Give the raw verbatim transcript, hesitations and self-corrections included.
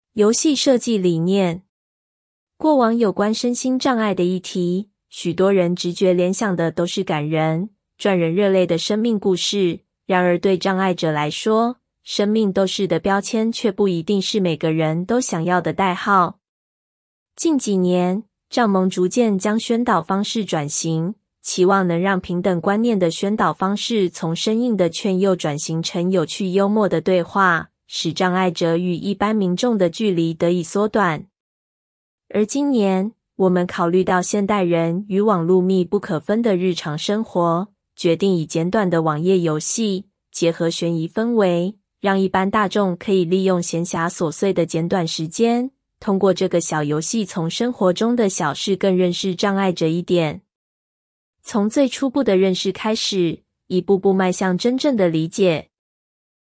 游戏设计理念。过往有关身心障碍的议题，许多人直觉联想的都是感人、赚人热泪的生命故事。然而对障碍者来说，生命斗士的标签却不一定是每个人都想要的代号。近几年，障盟逐渐将宣导方式转型，期望能让平等观念的宣导方式从生硬的劝诱转型成有趣幽默的对话，使障碍者与一般民众的距离得以缩短。而今年，我们考虑到现代人与网络密不可分的日常生活，决定以简短的网页游戏结合悬疑氛围，让一般大众可以利用闲暇琐碎的简短时间，通过这个小游戏从生活中的小事更认识障碍者一点。从最初步的认识开始，一步步迈向真正的理解，